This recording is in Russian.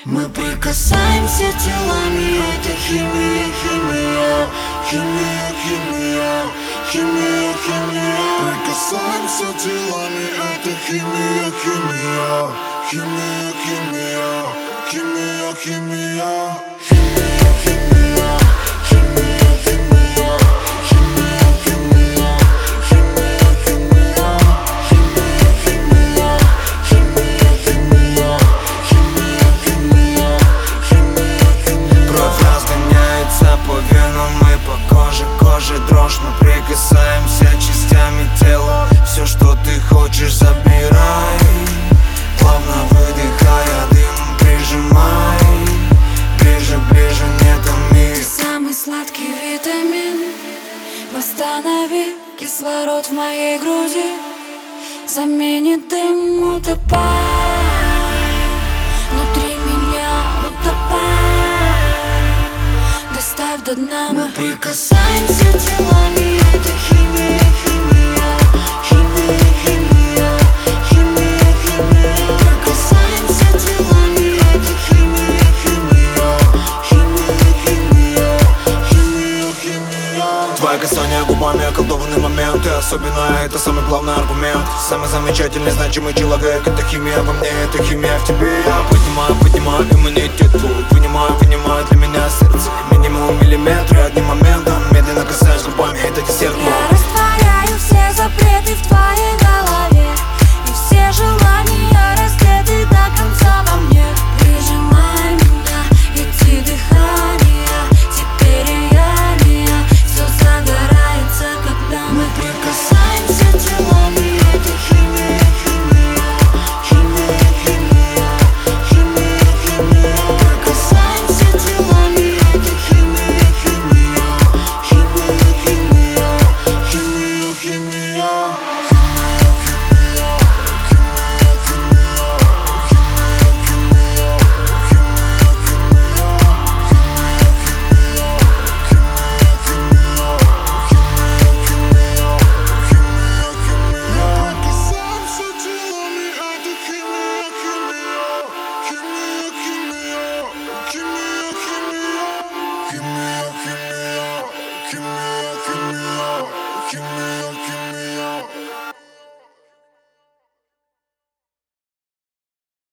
Мы прикасаемся телами, это химия, химия, химия, химия, химия, химия. Прикасаемся телами, это химия, химия, химия, химия, химия, химия, химия, химия, химия, химия. Дрожь, мы прикасаемся частями тела. Все, что ты хочешь, забирай. Плавно выдыхая дым, прижимай. Ближе, ближе, не томи. Самый сладкий витамин. Восстанови кислород в моей груди. Заменит дым, утопай. Внутри меня утопай. Доставь до дна. Мы прикасаемся телами, это химия, химия, химия, химия, химия, химия. Прикасаемся телами, это химия, химия, химия, химия, химия, химия. Твое касание губами, околдованный момент. Ты особенная, это самый главный аргумент. Самый замечательный, значимый человек. Это химия во мне, это химия в тебе. Я поднимаю иммунитет твой. Вынимаю для меня сердце. Минимум миллиметры одним моментом. Медленно касаюсь губами, это десерт мой.